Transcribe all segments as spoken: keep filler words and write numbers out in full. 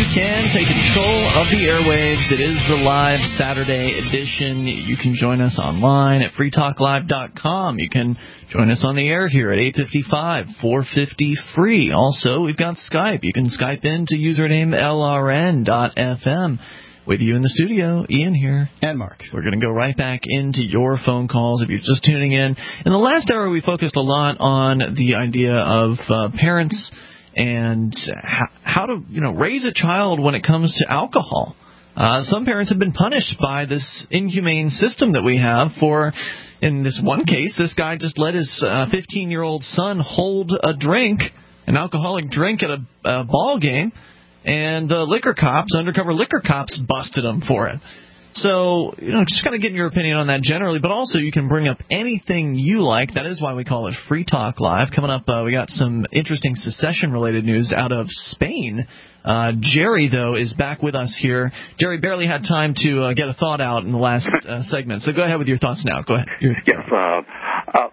can take control of the airwaves. It is the live Saturday edition. You can join us online at free talk live dot com. You can join us on the air here at eight five five, four five zero, free. Also, we've got Skype. You can Skype in to username L R N dot F M. With you in the studio, Ian here. And Mark. We're going to go right back into your phone calls if you're just tuning in. In the last hour, we focused a lot on the idea of uh, parents and how, how to, you know, raise a child when it comes to alcohol. Uh, some parents have been punished by this inhumane system that we have for, in this one case, this guy just let his uh, fifteen-year-old son hold a drink, an alcoholic drink at a, a ball game. And uh, liquor cops, undercover liquor cops, busted him for it. So, you know, just kind of getting your opinion on that generally, but also you can bring up anything you like. That is why we call it Free Talk Live. Coming up, uh, we got some interesting secession-related news out of Spain. Uh, Jerry, though, is back with us here. Jerry barely had time to uh, get a thought out in the last uh, segment, so go ahead with your thoughts now. Go ahead. You're- yes. Uh, uh,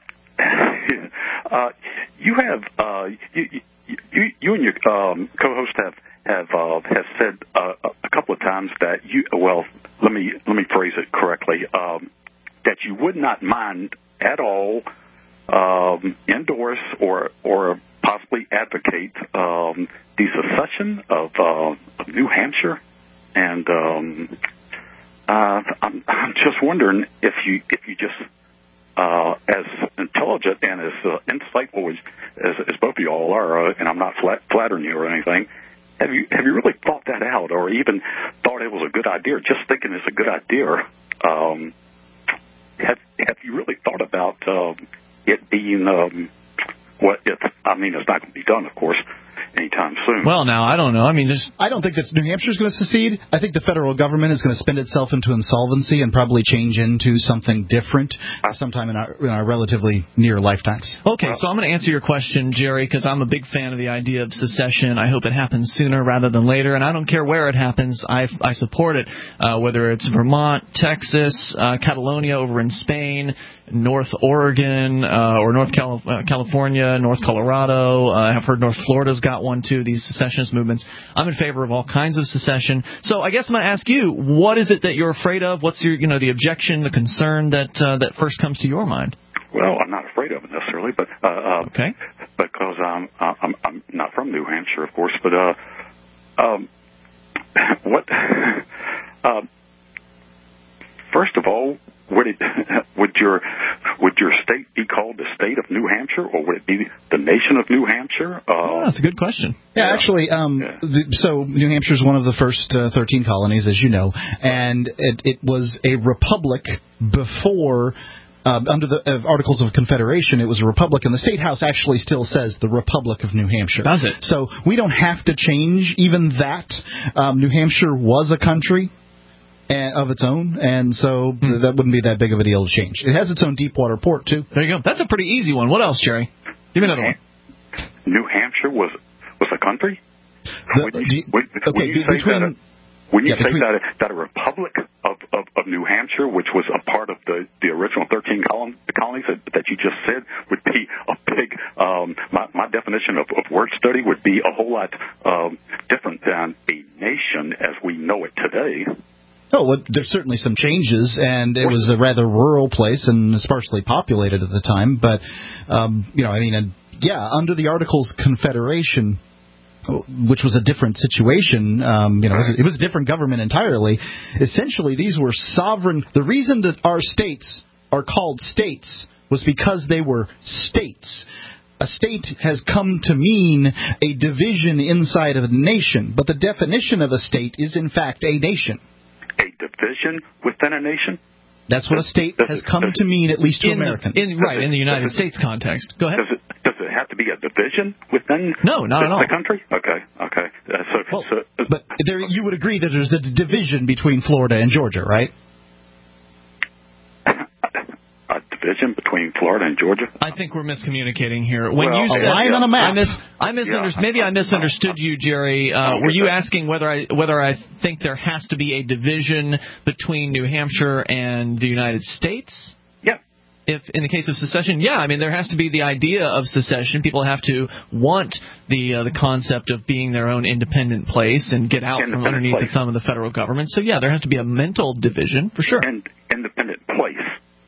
uh, you have, uh, you, you, you and your um, co-host have, have uh, have said uh, a couple of times that you well let me let me phrase it correctly um, that you would not mind at all um, endorse or or possibly advocate um, the secession of, uh, of New Hampshire, and um, uh, I'm, I'm just wondering if you if you just uh, as intelligent and as uh, insightful as, as as both of you all are, uh, and I'm not flat, flattering you or anything. Have you have you really thought that out, or even thought it was a good idea? Just thinking it's a good idea. Um, have have you really thought about uh, it being um, what? It, I mean, it's not going to be done, of course, anytime soon. Well, now I don't know. I mean, just I don't think that New Hampshire's going to secede. I think the federal government is going to spend itself into insolvency and probably change into something different sometime in our, in our relatively near lifetimes. Okay, so I'm going to answer your question, Jerry, because I'm a big fan of the idea of secession. I hope it happens sooner rather than later, and I don't care where it happens. I, I support it, uh, whether it's Vermont, Texas, uh, Catalonia over in Spain, North Oregon, uh, or North Cal- uh, California, North Colorado. Uh, I've heard North Florida's got one, too, these secessionist movements. I'm in favor of all kinds of secession. So I guess I'm going to ask you, what is it that you're afraid of? What's your, you know, the objection, the concern that uh, that first comes to your mind? Well, I'm not afraid of it necessarily, but uh, uh, okay, because um, I'm I'm not from New Hampshire, of course, but uh, um, what? uh, first of all, would it would your would your state be called the state of New Hampshire, or would it be the nation of New Hampshire? Uh, oh, that's a good question. Yeah, yeah. actually, um, yeah. The, so New Hampshire is one of the first uh, thirteen colonies, as you know, and it, it was a republic before. Uh, under the uh, Articles of Confederation, it was a republic, and the State House actually still says the Republic of New Hampshire. Does it? So we don't have to change even that. Um, New Hampshire was a country of its own, and so hmm. that wouldn't be that big of a deal to change. It has its own deep water port, too. There you go. That's a pretty easy one. What else, Jerry? Give me another one. New Hampshire was was a country? The, when you, you, when, okay, when you between... say that a, when you yeah, say between, that, a, that a republic of, of, of New Hampshire, which was a part of the, the original thirteen colon, colonies that, that you just said, would be a big, um, my, my definition of, of word study would be a whole lot um, different than a nation as we know it today. Oh, well, there's certainly some changes, and it was a rather rural place and sparsely populated at the time. But, um, you know, I mean, and, yeah, under the Articles of Confederation, which was a different situation, um, you know, it was, it was a different government entirely. Essentially, these were sovereign. The reason that our states are called states was because they were states. A state has come to mean a division inside of a nation, but the definition of a state is, in fact, a nation. A division within a nation? That's what a state does has it, come to mean, at least to in Americans. The, in, right, it, in the United it, States context. Go ahead. Does it, does it have to be a division within no, not the, at all. the country? Okay, okay. Uh, so, well, so, but there, you would agree that there's a division between Florida and Georgia, right? A division between Florida and Georgia? I think we're miscommunicating here. When well, you a said line yeah, on a map. I, mis- I misunderstood. Yeah, maybe I misunderstood you, Jerry. Uh, were you that. asking whether I whether I think there has to be a division between New Hampshire and the United States? Yeah. if in the case of secession, yeah, I mean, there has to be the idea of secession. People have to want the uh, the concept of being their own independent place and get out from underneath place. the thumb of the federal government. So, yeah, there has to be a mental division, for sure. And independent place.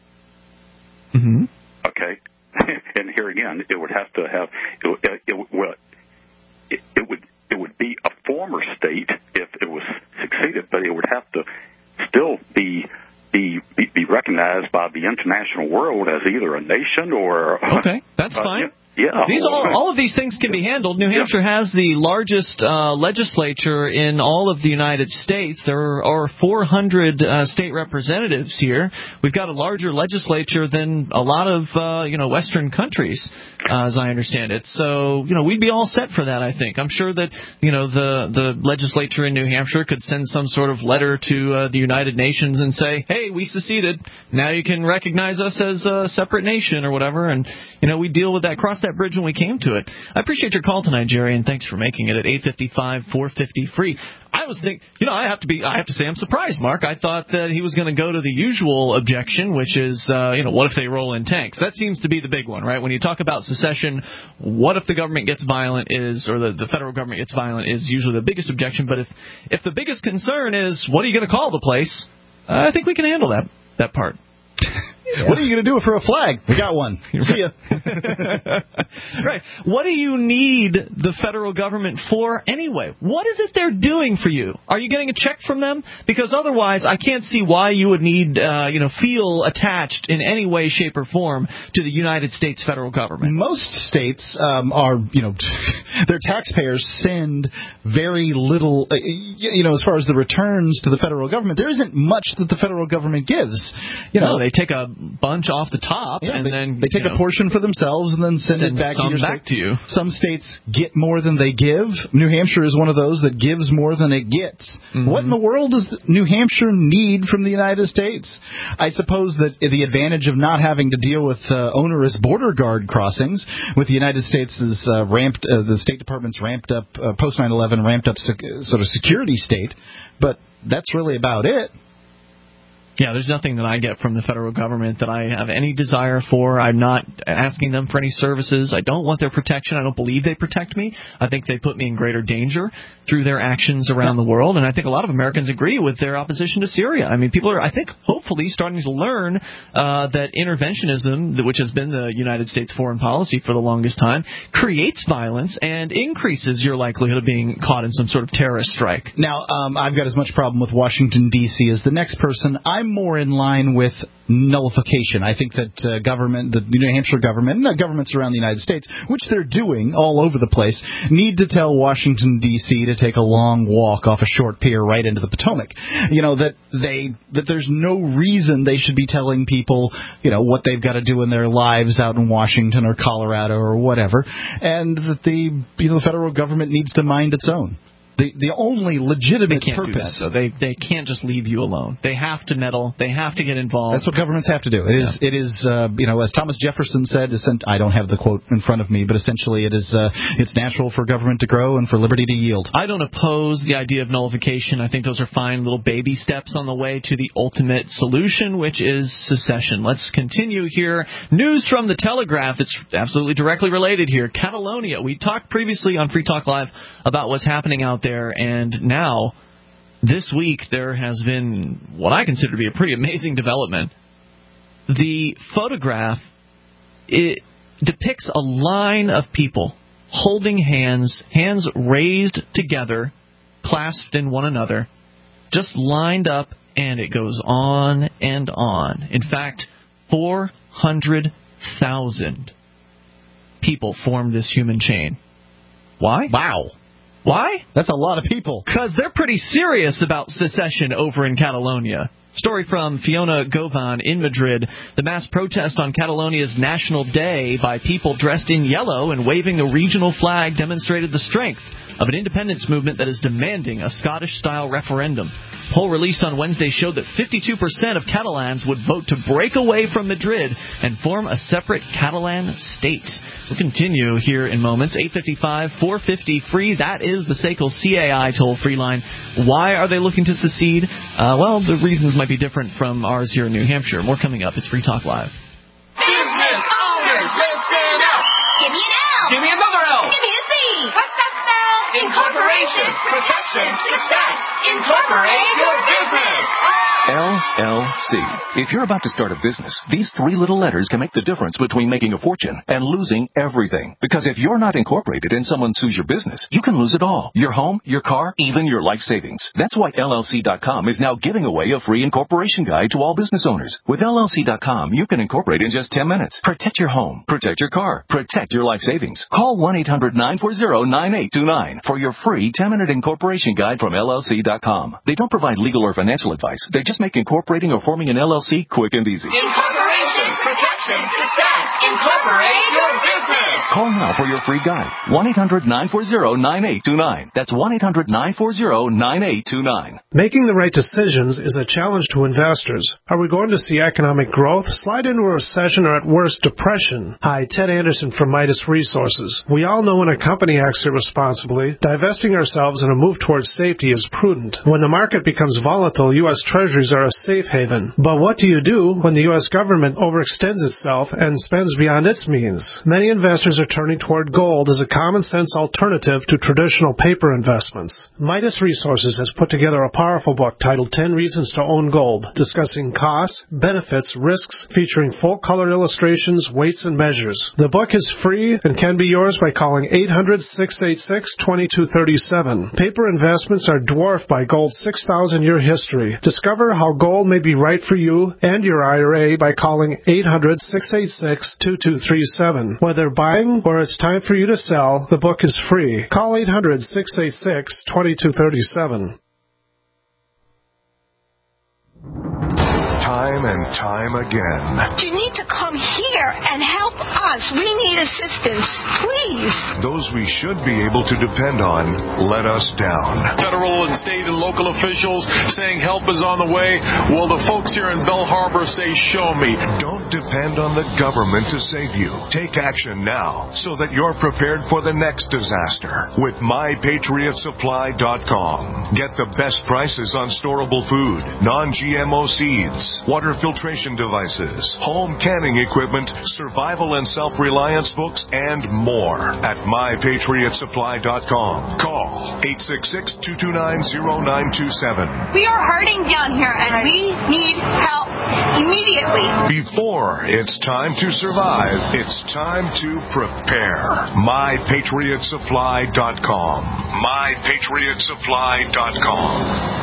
Mm-hmm. Okay. And here again, it would have to have, it, it, it, well, it, it would it would be a former state if it was succeeded, but it would have to still be Be, be be recognized by the international world as either a nation or okay, that's uh, fine. Yeah, yeah. These all all of these things can be handled. New Hampshire yeah. has the largest uh, legislature in all of the United States. There are, are four hundred uh, state representatives here. We've got a larger legislature than a lot of uh, you know Western countries, uh, as I understand it. So you know we'd be all set for that. I think. I'm sure that you know the the legislature in New Hampshire could send some sort of letter to uh, the United Nations and say, hey, we seceded. Now you can recognize us as a separate nation or whatever, and you know we deal with that. Cross that bridge when we came to it. I appreciate your call tonight, Jerry, and thanks for making it at eight five five, four five zero, free. I was think, you know, I have to be, I have to say, I'm surprised, Mark. I thought that he was going to go to the usual objection, which is, uh, you know, what if they roll in tanks? That seems to be the big one, right? When you talk about secession, what if the government gets violent is, or the, the federal government gets violent is usually the biggest objection. But if if the biggest concern is, what are you going to call the place? Uh, I think we can handle that that part. Yeah. What are you going to do for a flag? We got one. See ya. Right. What do you need the federal government for anyway? What is it they're doing for you? Are you getting a check from them? Because otherwise, I can't see why you would need, uh, you know, feel attached in any way, shape, or form to the United States federal government. Most states um, are, you know, their taxpayers send very little, uh, you know, as far as the returns to the federal government. There isn't much that the federal government gives. You know, no, they take a bunch off the top, yeah, and they, then they take you know, a portion for themselves and then send, send it back, some to, your back to you. Some states get more than they give. New Hampshire is one of those that gives more than it gets. Mm-hmm. What in the world does New Hampshire need from the United States? I suppose that the advantage of not having to deal with uh, onerous border guard crossings, with the United States' uh, ramped, uh, the State Department's ramped up uh, post nine eleven ramped up sec- sort of security state, but that's really about it. Yeah, there's nothing that I get from the federal government that I have any desire for. I'm not asking them for any services. I don't want their protection. I don't believe they protect me. I think they put me in greater danger through their actions around the world. And I think a lot of Americans agree with their opposition to Syria. I mean, people are, I think, hopefully starting to learn uh, that interventionism, which has been the United States foreign policy for the longest time, creates violence and increases your likelihood of being caught in some sort of terrorist strike. Now, um, I've got as much problem with Washington, D C as the next person. I'm more in line with nullification. I think that uh, government, the New Hampshire government, and uh, governments around the United States, which they're doing all over the place, need to tell Washington, D C to take a long walk off a short pier right into the Potomac. You know, that they that there's no reason they should be telling people, you know, what they've got to do in their lives out in Washington or Colorado or whatever, and that the, you know, the federal government needs to mind its own. The the only legitimate they can't purpose. Do that, so they they can't just leave you alone. They have to meddle. They have to get involved. That's what governments have to do. It is yeah. it is uh, you know, as Thomas Jefferson said. I don't have the quote in front of me, but essentially it is uh, it's natural for government to grow and for liberty to yield. I don't oppose the idea of nullification. I think those are fine little baby steps on the way to the ultimate solution, which is secession. Let's continue here. News from the Telegraph. It's absolutely directly related here. Catalonia. We talked previously on Free Talk Live about what's happening out there, and now this week there has been what I consider to be a pretty amazing development. The photograph, it depicts a line of people holding hands, hands raised together, clasped in one another, just lined up, and it goes on and on. In fact, four hundred thousand people formed this human chain. Why? Wow. Why? That's a lot of people. Because they're pretty serious about secession over in Catalonia. Story from Fiona Govan in Madrid. The mass protest on Catalonia's National Day by people dressed in yellow and waving the regional flag demonstrated the strength of an independence movement that is demanding a Scottish-style referendum. A poll released on Wednesday showed that fifty-two percent of Catalans would vote to break away from Madrid and form a separate Catalan state. We'll continue here in moments. eight five five, four five zero, free. That is the S A C L C A I toll-free line. Why are they looking to secede? Uh, well, the reasons might be different from ours here in New Hampshire. More coming up. It's Free Talk Live. Incorporation, protection, success. Incorporate your business. L L C. If you're about to start a business, these three little letters can make the difference between making a fortune and losing everything. Because if you're not incorporated and someone sues your business, you can lose it all. Your home, your car, even your life savings. That's why L L C dot com is now giving away a free incorporation guide to all business owners. With L L C dot com, you can incorporate in just ten minutes. Protect your home. Protect your car. Protect your life savings. Call one eight hundred nine four zero nine eight two nine for your free ten-minute incorporation guide from L L C dot com. They don't provide legal or financial advice. They just make incorporating or forming an L L C quick and easy. Incorporation, protection, success. Incorporate your business. Call now for your free guide. one eight hundred nine four zero nine eight two nine. That's one eight hundred nine four zero nine eight two nine. Making the right decisions is a challenge to investors. Are we going to see economic growth, slide into a recession, or at worst, depression? Hi, Ted Anderson from Midas Resources. We all know when a company acts irresponsibly, divesting ourselves in a move towards safety is prudent. When the market becomes volatile, U S Treasuries are a safe haven. But what do you do when the U S government overextends itself and spends beyond its means? Many investors are turning toward gold as a common-sense alternative to traditional paper investments. Midas Resources has put together a powerful book titled ten Reasons to Own Gold, discussing costs, benefits, risks, featuring full-color illustrations, weights, and measures. The book is free and can be yours by calling eight hundred, six eight six, two two three seven. Paper investments are dwarfed by gold's six thousand year history. Discover how gold may be right for you and your I R A by calling eight hundred, six eight six, two two three seven. Whether buying or it's time for you to sell, the book is free. Call eight hundred, six eight six, two two three seven. Time and time again. You need to come here and help us. We need assistance, please. Those we should be able to depend on let us down. Federal and state and local officials saying help is on the way. Well, the folks here in Bell Harbor say, show me. Don't depend on the government to save you. Take action now so that you're prepared for the next disaster with my patriot supply dot com. Get the best prices on storable food, non G M O seeds, water filtration devices, home canning equipment, survival and self-reliance books, and more at my patriot supply dot com. Call eight six six, two two nine, zero nine two seven. We are hurting down here, and we need help immediately. Before it's time to survive, it's time to prepare. my patriot supply dot com. my patriot supply dot com.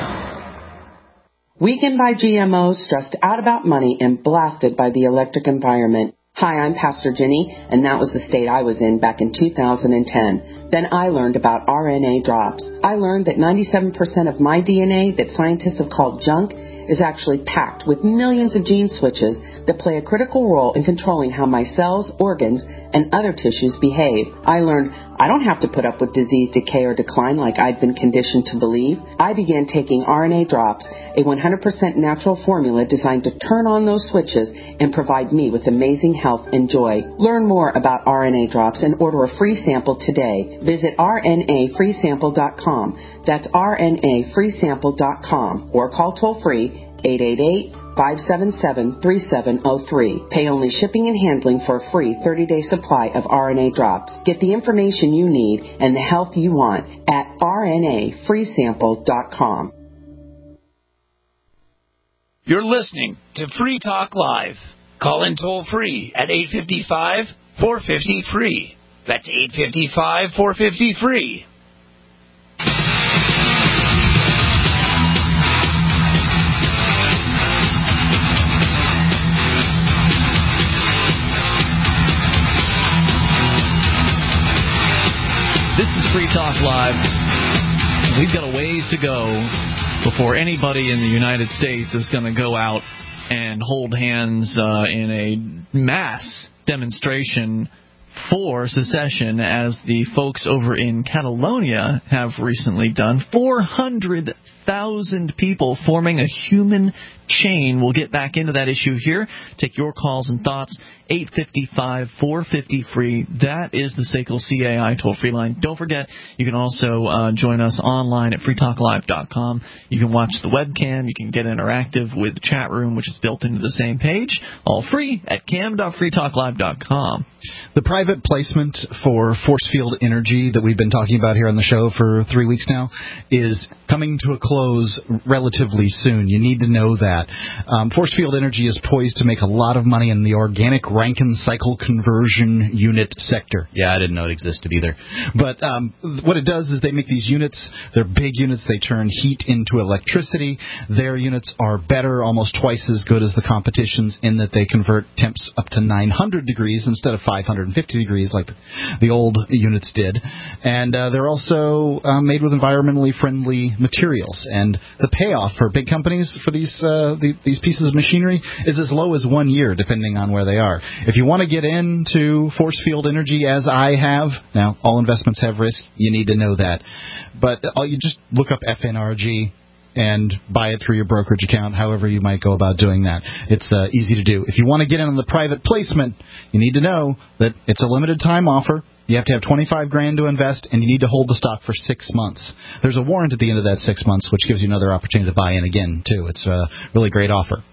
Weakened by G M Os, stressed out about money, and blasted by the electric environment. Hi, I'm Pastor Jenny, and that was the state I was in back in two thousand ten. Then I learned about R N A drops. I learned that ninety-seven percent of my D N A that scientists have called junk is actually packed with millions of gene switches that play a critical role in controlling how my cells, organs, and other tissues behave. I learned I don't have to put up with disease, decay, or decline like I'd been conditioned to believe. I began taking R N A drops, a one hundred percent natural formula designed to turn on those switches and provide me with amazing health and joy. Learn more about R N A drops and order a free sample today. Visit R N A free sample dot com. That's R N A free sample dot com or call toll-free eight eight eight, five seven seven, three seven zero three. Pay only shipping and handling for a free thirty-day supply of R N A drops. Get the information you need and the health you want at R N A free sample dot com. You're listening to Free Talk Live. Call in toll-free at eight five five, four five zero, free. That's eight five five, four five zero, free. This is Free Talk Live. We've got a ways to go before anybody in the United States is going to go out and hold hands uh, in a mass demonstration for secession, as the folks over in Catalonia have recently done. four hundred thousand people forming a human chain. We'll get back into that issue here. Take your calls and thoughts. eight five five, four five zero, free. That is the S A C L C A I toll-free line. Don't forget, you can also uh, join us online at free talk live dot com. You can watch the webcam. You can get interactive with the chat room, which is built into the same page. All free at cam dot free talk live dot com. The private placement for force field energy that we've been talking about here on the show for three weeks now is coming to a close relatively soon. You need to know that. Um, force field energy is poised to make a lot of money in the organic Rankine cycle conversion unit sector. Yeah, I didn't know it existed either. But um, what it does is they make these units. They're big units. They turn heat into electricity. Their units are better, almost twice as good as the competition's, in that they convert temps up to nine hundred degrees instead of five hundred fifty degrees like the old units did. And uh, they're also uh, made with environmentally friendly materials. And the payoff for big companies for these uh, the, these pieces of machinery is as low as one year, depending on where they are. If you want to get into force field energy, as I have, now all investments have risk, you need to know that. But uh, you just look up F N R G and buy it through your brokerage account, however you might go about doing that. It's uh, easy to do. If you want to get in on the private placement, you need to know that it's a limited time offer. You have to have twenty-five grand to invest, and you need to hold the stock for six months. There's a warrant at the end of that six months, which gives you another opportunity to buy in again, too. It's a really great offer.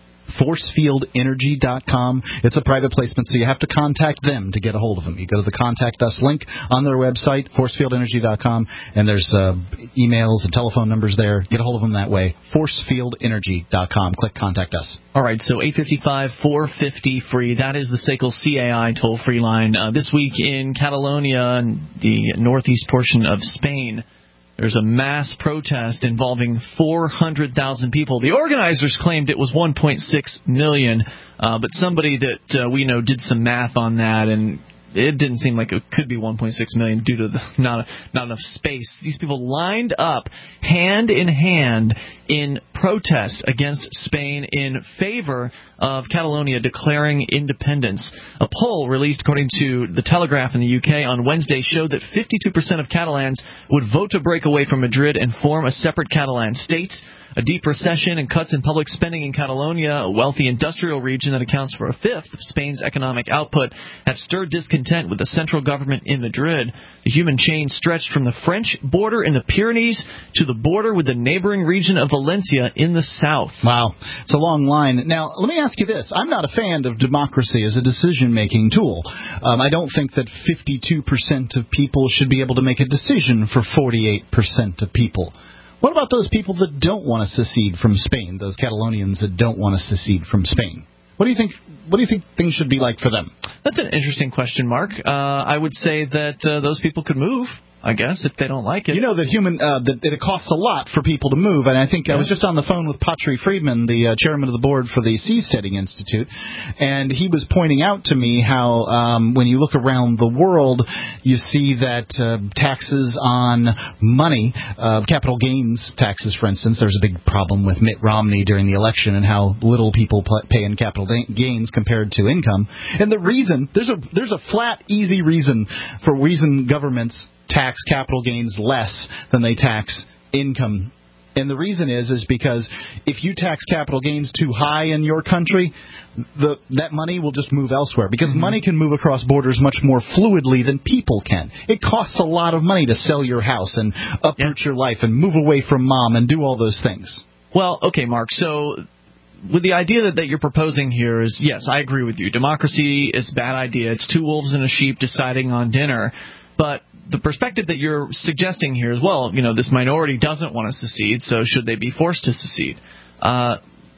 force field energy dot com. It's a private placement, so you have to contact them to get a hold of them. You go to the Contact Us link on their website, force field energy dot com, and there's uh, emails and telephone numbers there. Get a hold of them that way. force field energy dot com. Click Contact Us. All right, so eight five five, four five zero, free. That is the S A C L C A I toll-free line. Uh, this week in Catalonia, the northeast portion of Spain, there's a mass protest involving four hundred thousand people. The organizers claimed it was one point six million, uh, but somebody that uh, we know did some math on that, and it didn't seem like it could be one point six million due to the, not not enough space. These people lined up hand in hand in protest against Spain in favor of Catalonia declaring independence. A poll released according to The Telegraph in the U K on Wednesday showed that fifty-two percent of Catalans would vote to break away from Madrid and form a separate Catalan state. A deep recession and cuts in public spending in Catalonia, a wealthy industrial region that accounts for a fifth of Spain's economic output, have stirred discontent with the central government in Madrid. The human chain stretched from the French border in the Pyrenees to the border with the neighboring region of Valencia in the south. Wow. It's a long line. Now, let me ask you this. I'm not a fan of democracy as a decision-making tool. Um, I don't think that fifty-two percent of people should be able to make a decision for forty-eight percent of people. What about those people that don't want to secede from Spain, those Catalonians that don't want to secede from Spain? What do you think What do you think things should be like for them? That's an interesting question, Mark. Uh, I would say that uh, those people could move, I guess, if they don't like it. You know that human uh, that, that it costs a lot for people to move, and I think yeah. I was just on the phone with Patri Friedman, the uh, chairman of the board for the Seasteading Institute, and he was pointing out to me how um, when you look around the world, you see that uh, taxes on money, uh, capital gains taxes, for instance, there's a big problem with Mitt Romney during the election and how little people pay in capital gains compared to income. And the reason, there's a there's a flat, easy reason for reason governments tax capital gains less than they tax income. And the reason is is because if you tax capital gains too high in your country, the, that money will just move elsewhere. Because mm-hmm. money can move across borders much more fluidly than people can. It costs a lot of money to sell your house and uproot yeah. your life and move away from mom and do all those things. Well, okay, Mark, so with the idea that, that you're proposing here is, yes, I agree with you. Democracy is a bad idea. It's two wolves and a sheep deciding on dinner. But the perspective that you're suggesting here is, well, you know, this minority doesn't want to secede, so should they be forced to secede? Uh,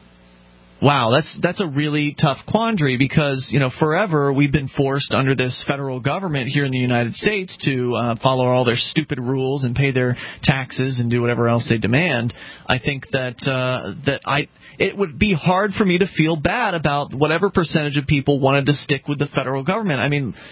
wow, that's that's a really tough quandary because, you know, forever we've been forced under this federal government here in the United States to uh, follow all their stupid rules and pay their taxes and do whatever else they demand. I think that uh, that I it would be hard for me to feel bad about whatever percentage of people wanted to stick with the federal government. I mean,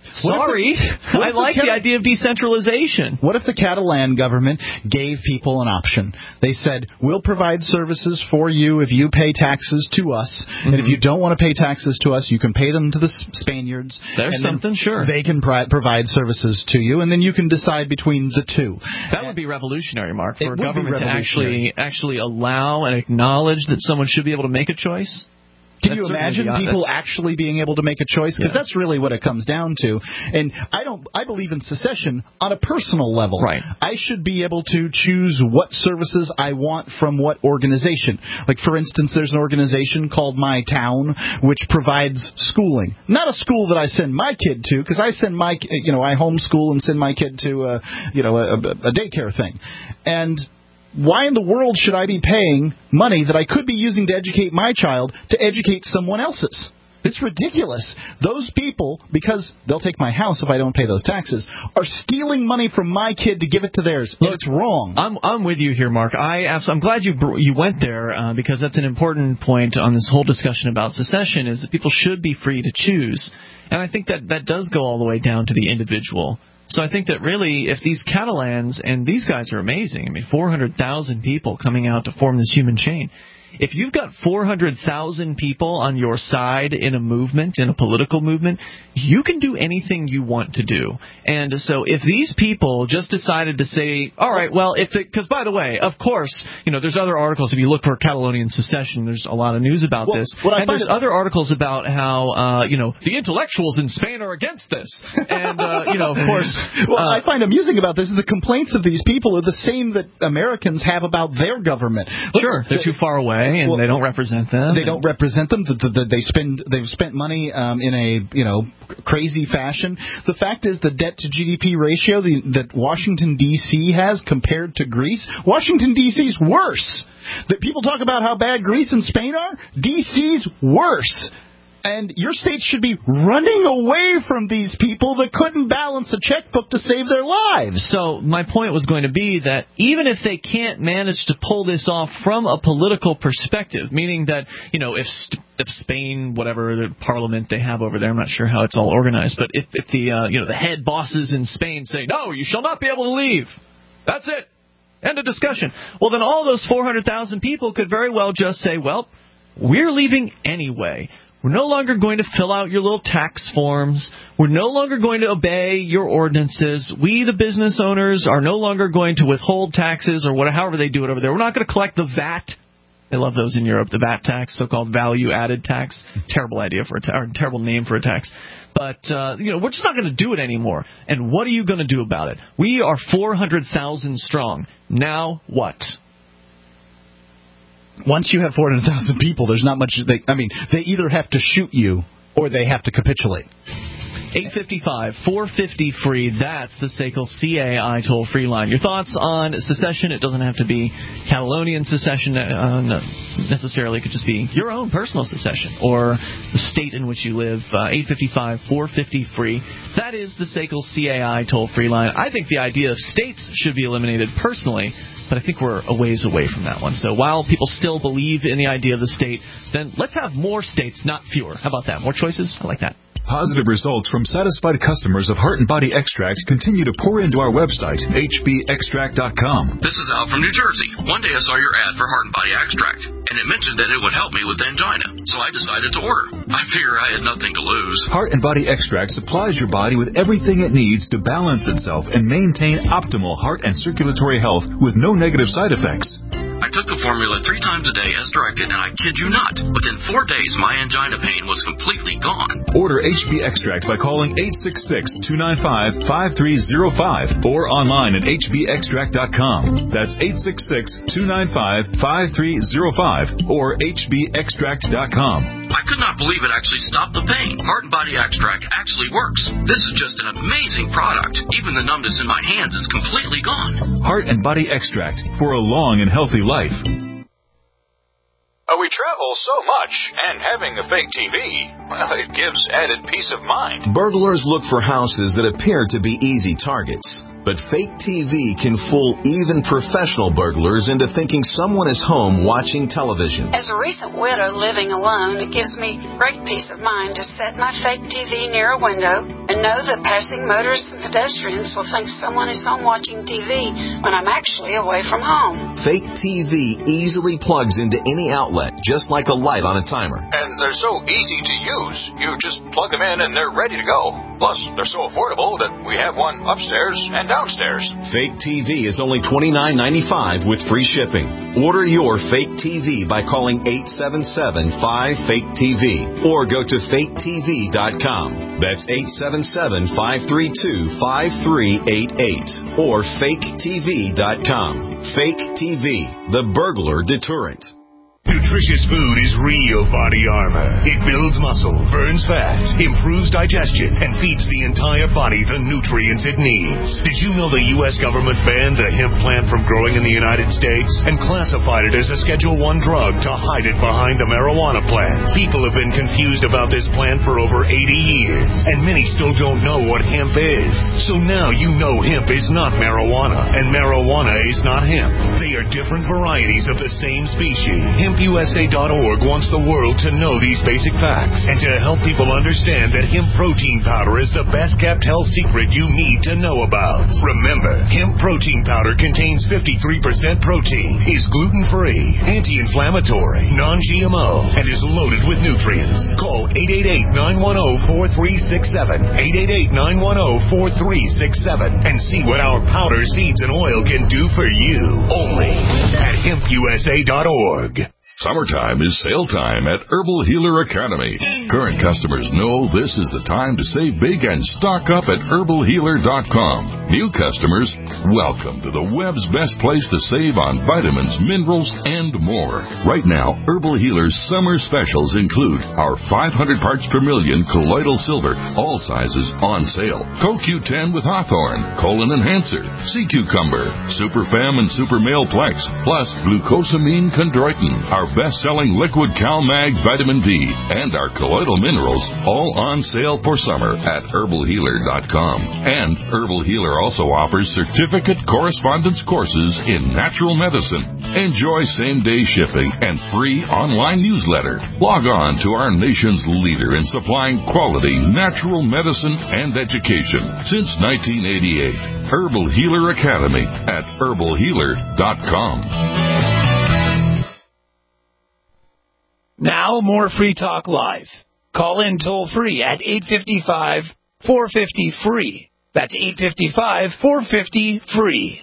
Sorry, the, I like the, the idea of decentralization. What if the Catalan government gave people an option? They said, we'll provide services for you if you pay taxes to us, mm-hmm. and if you don't want to pay taxes to us, you can pay them to the Spaniards. There's and something, sure. They can pri- provide services to you, and then you can decide between the two. That would be revolutionary, Mark, for it a government to actually, actually allow and acknowledge that someone should be able to make a choice. Can That's you imagine the, people actually being able to make a choice? Because yeah. that's really what it comes down to. And I don't. I believe in secession on a personal level. Right. I should be able to choose what services I want from what organization. Like, for instance, there's an organization called My Town, which provides schooling. Not a school that I send my kid to, because I send my, you know, I homeschool and send my kid to, a, you know, a, a daycare thing. And why in the world should I be paying money that I could be using to educate my child to educate someone else's? It's ridiculous. Those people, because they'll take my house if I don't pay those taxes, are stealing money from my kid to give it to theirs. Look, and it's wrong. I'm I'm with you here, Mark. I I'm glad you you went there uh, because that's an important point on this whole discussion about secession, is that people should be free to choose. And I think that that does go all the way down to the individual. So I think that really, if these Catalans, and these guys are amazing, I mean, four hundred thousand people coming out to form this human chain. If you've got four hundred thousand people on your side in a movement, in a political movement, you can do anything you want to do. And so if these people just decided to say, all right, well, if because, by the way, of course, you know, there's other articles. If you look for Catalonian secession, there's a lot of news about well, this. And there's other articles about how, uh, you know, the intellectuals in Spain are against this. And, uh, you know, of course. Well, uh, I find amusing about this is the complaints of these people are the same that Americans have about their government. Let's, sure, they're too far away. And well, they don't represent them. They don't represent them. The, the, the, they spend. They've spent money um, in a you know crazy fashion. The fact is, the debt to G D P ratio the, that Washington D C has compared to Greece, Washington D C's worse. That people talk about how bad Greece and Spain are. D C's worse. And your state should be running away from these people that couldn't balance a checkbook to save their lives. So my point was going to be that even if they can't manage to pull this off from a political perspective, meaning that, you know, if if Spain, whatever the parliament they have over there, I'm not sure how it's all organized, but if, if the uh, you know the head bosses in Spain say, no, you shall not be able to leave, that's it, end of discussion. Well, then all those four hundred thousand people could very well just say, well, we're leaving anyway. We're no longer going to fill out your little tax forms. We're no longer going to obey your ordinances. We, the business owners, are no longer going to withhold taxes or whatever, however they do it over there. We're not going to collect the V A T. They love those in Europe, the V A T tax, so-called value-added tax. Terrible idea for a ta- or terrible name for a tax. But, uh, you know, we're just not going to do it anymore. And what are you going to do about it? We are four hundred thousand strong. Now what? Once you have four hundred thousand people, there's not much. They, I mean, they either have to shoot you or they have to capitulate. eight five five, four five zero, free. That's the S A C L C A I toll-free line. Your thoughts on secession? It doesn't have to be Catalonian secession uh, no, necessarily. It could just be your own personal secession or the state in which you live. Uh, eight five five, four five zero, free. That is the S A C L C A I toll-free line. I think the idea of states should be eliminated personally, but I think we're a ways away from that one. So while people still believe in the idea of the state, then let's have more states, not fewer. How about that? More choices? I like that. Positive results from satisfied customers of Heart and Body Extract continue to pour into our website, H B extract dot com. This is Al from New Jersey. One day I saw your ad for Heart and Body Extract, and it mentioned that it would help me with angina, so I decided to order. I figure I had nothing to lose. Heart and Body Extract supplies your body with everything it needs to balance itself and maintain optimal heart and circulatory health with no negative side effects. I took the formula three times a day as directed, and I kid you not, within four days my angina pain was completely gone. Order H B Extract by calling eight six six, two nine five, five three zero five or online at H B extract dot com. That's eight six six, two nine five, five three zero five or H B extract dot com. I could not believe it actually stopped the pain. Heart and Body Extract actually works. This is just an amazing product. Even the numbness in my hands is completely gone. Heart and Body Extract for a long and healthy life. Uh, we travel so much, and having a fake T V, well, it gives added peace of mind. Burglars look for houses that appear to be easy targets. But fake T V can fool even professional burglars into thinking someone is home watching television. As a recent widow living alone, it gives me great peace of mind to set my fake T V near a window And know that passing motorists and pedestrians will think someone is home watching T V when I'm actually away from home. Fake T V easily plugs into any outlet, just like a light on a timer. And they're so easy to use. You just plug them in and they're ready to go. Plus, they're so affordable that we have one upstairs and downstairs. Fake T V is only twenty-nine ninety-five with free shipping. Order your Fake T V by calling eight seven seven, five, fake T V or go to fake T V dot com. That's eight seven seven, five three two, five three eight eight or fake T V dot com. Fake T V, the burglar deterrent. Nutritious food is real body armor. It builds muscle, burns fat, improves digestion, and feeds the entire body the nutrients it needs. Did you know the U S government banned the hemp plant from growing in the United States and classified it as a Schedule one drug to hide it behind a marijuana plant? People have been confused about this plant for over eighty years, and many still don't know what hemp is. So now you know hemp is not marijuana, and marijuana is not hemp. They are different varieties of the same species. Hemp U S A dot org wants the world to know these basic facts and to help people understand that hemp protein powder is the best kept health secret you need to know about. Remember, hemp protein powder contains fifty-three percent protein, is gluten-free, anti-inflammatory, non-G M O, and is loaded with nutrients. Call eight eight eight, nine one zero, four three six seven, eight eight eight, nine one zero, four three six seven, and see what our powder, seeds, and oil can do for you. Only at hemp U S A dot org. Summertime is sale time at Herbal Healer Academy. Current customers know this is the time to save big and stock up at herbal healer dot com. New customers, welcome to the web's best place to save on vitamins, minerals, and more. Right now, Herbal Healer's summer specials include our five hundred parts per million colloidal silver, all sizes on sale. Co Q ten with Hawthorne, colon enhancer, sea cucumber, Super Fem and Super Male Plex, plus glucosamine chondroitin, our best-selling liquid CalMag vitamin D, and our colloidal minerals, all on sale for summer at herbal healer dot com. And Herbal Healer also offers certificate correspondence courses in natural medicine. Enjoy same-day shipping and free online newsletter. Log on to our nation's leader in supplying quality natural medicine and education since nineteen eighty-eight. Herbal Healer Academy at herbal healer dot com. Now, more Free Talk Live. Call in toll-free at eight five five, four five zero, free. That's eight five five, four five zero, free.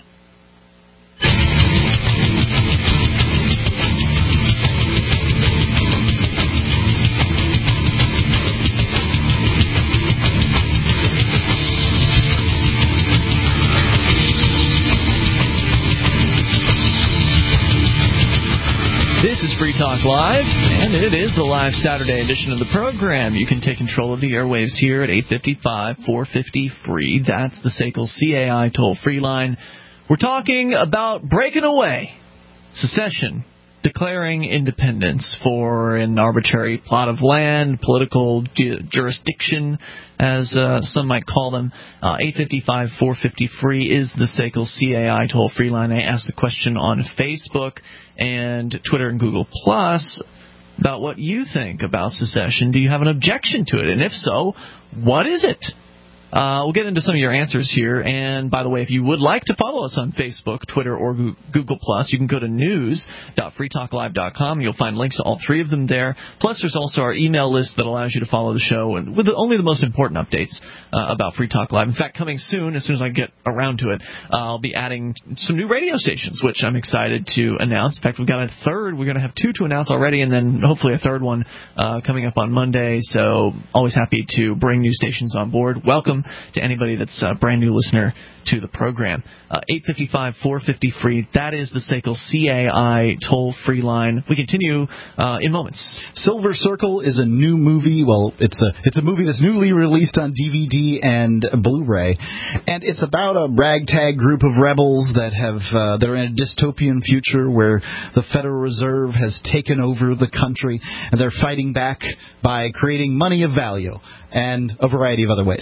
This is Free Talk Live, and it is the live Saturday edition of the program. You can take control of the airwaves here at eight five five, four five zero, free. That's the S A C L C A I toll-free line. We're talking about breaking away, secession, declaring independence for an arbitrary plot of land, political ju- jurisdiction, as uh, some might call them. Uh, eight five five, four five zero, free is the S A C L C A I toll-free line. I asked the question on Facebook and Twitter and Google Plus about what you think about secession. Do you have an objection to it? And if so, what is it? Uh, we'll get into some of your answers here. And, by the way, if you would like to follow us on Facebook, Twitter, or Google Plus, you can go to news dot free talk live dot com. You'll find links to all three of them there. Plus, there's also our email list that allows you to follow the show and with only the most important updates uh, about Free Talk Live. In fact, coming soon, as soon as I get around to it, uh, I'll be adding some new radio stations, which I'm excited to announce. In fact, we've got a third. We're going to have two to announce already, and then hopefully a third one uh, coming up on Monday. So always happy to bring new stations on board. Welcome to anybody that's a brand new listener to the program. Uh, eight five five, four five zero, free. That is the S A C L C A I toll-free line. We continue uh, in moments. Silver Circle is a new movie. Well, it's a it's a movie that's newly released on D V D and Blu-ray, and it's about a ragtag group of rebels that have uh, that are in a dystopian future where the Federal Reserve has taken over the country, and they're fighting back by creating money of value and a variety of other ways.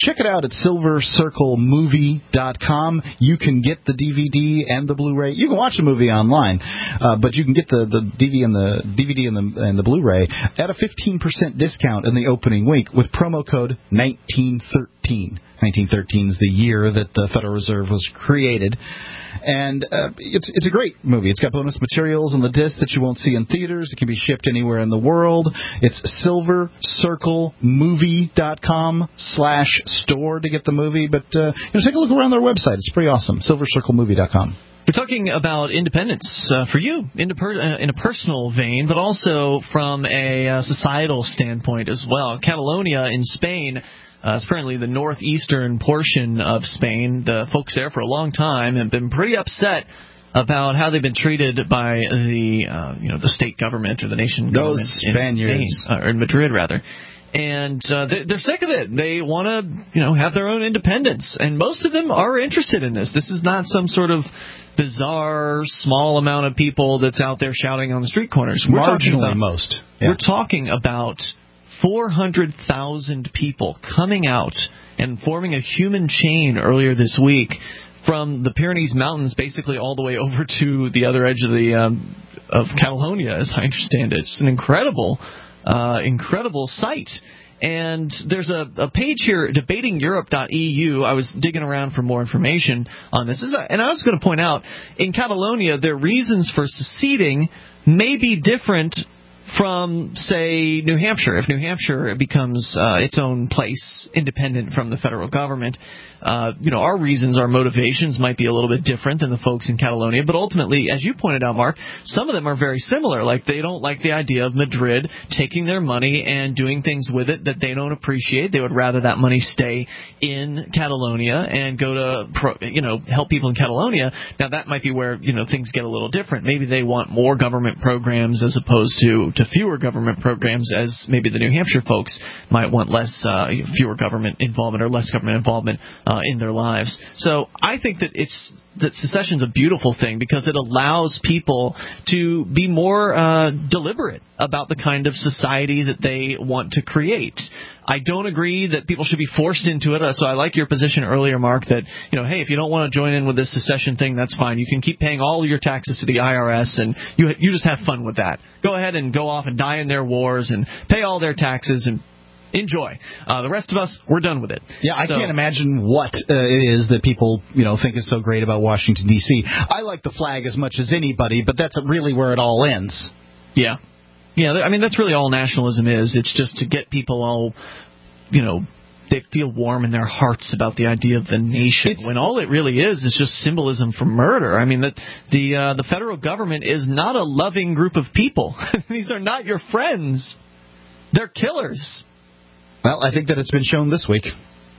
check it out at silver circle movie dot com. You can get the D V D and the Blu-ray. You can watch the movie online, uh, but you can get the, the D V D and the D V D and the, and the Blu-ray at a fifteen percent discount in the opening week with promo code nineteen thirteen. nineteen thirteen is the year that the Federal Reserve was created. And uh, it's it's a great movie. It's got bonus materials on the disc that you won't see in theaters. It can be shipped anywhere in the world. It's silver circle movie dot com slash store to get the movie. But uh, you know, take a look around their website. It's pretty awesome. silver circle movie dot com. We're talking about independence uh, for you in a, per, uh, in a personal vein, but also from a uh, societal standpoint as well. Catalonia in Spain. Uh, it's apparently the northeastern portion of Spain. The folks there for a long time have been pretty upset about how they've been treated by the, uh, you know, the state government or the nation government Those Spaniards. in Spain, uh, or in Madrid rather. And uh, they're sick of it. They want to, you know, have their own independence, and most of them are interested in this. This is not some sort of bizarre small amount of people that's out there shouting on the street corners. We're Marginally about, most. Yeah. We're talking about four hundred thousand people coming out and forming a human chain earlier this week from the Pyrenees Mountains basically all the way over to the other edge of the um, of Catalonia, as I understand it. It's an incredible, uh, incredible sight. And there's a, a page here, debating europe dot e u. I was digging around for more information on this. this is a, and I was going to point out, in Catalonia, their reasons for seceding may be different from, say, New Hampshire. If New Hampshire becomes uh, its own place, independent from the federal government, uh, you know, our reasons, our motivations might be a little bit different than the folks in Catalonia. But ultimately, as you pointed out, Mark, some of them are very similar. Like, they don't like the idea of Madrid taking their money and doing things with it that they don't appreciate. They would rather that money stay in Catalonia and go to, pro, you know, help people in Catalonia. Now, that might be where, you know, things get a little different. Maybe they want more government programs as opposed to to fewer government programs, as maybe the New Hampshire folks might want less, uh, fewer government involvement or less government involvement uh, in their lives. So I think that it's that secession's a beautiful thing because it allows people to be more uh, deliberate about the kind of society that they want to create. I don't agree that people should be forced into it. So I like your position earlier, Mark, that, you know, hey, if you don't want to join in with this secession thing, that's fine. You can keep paying all your taxes to the I R S, and you you just have fun with that. Go ahead and go off and die in their wars and pay all their taxes and enjoy. Uh, the rest of us, we're done with it. Yeah, I so, can't imagine what uh, it is that people, you know, think is so great about Washington, D C. I like the flag as much as anybody, but that's really where it all ends. Yeah. Yeah, I mean, that's really all nationalism is. It's just to get people all, you know, they feel warm in their hearts about the idea of the nation, it's, when all it really is is just symbolism for murder. I mean, that the uh, the federal government is not a loving group of people. These are not your friends. They're killers. Well, I think that it's been shown this week.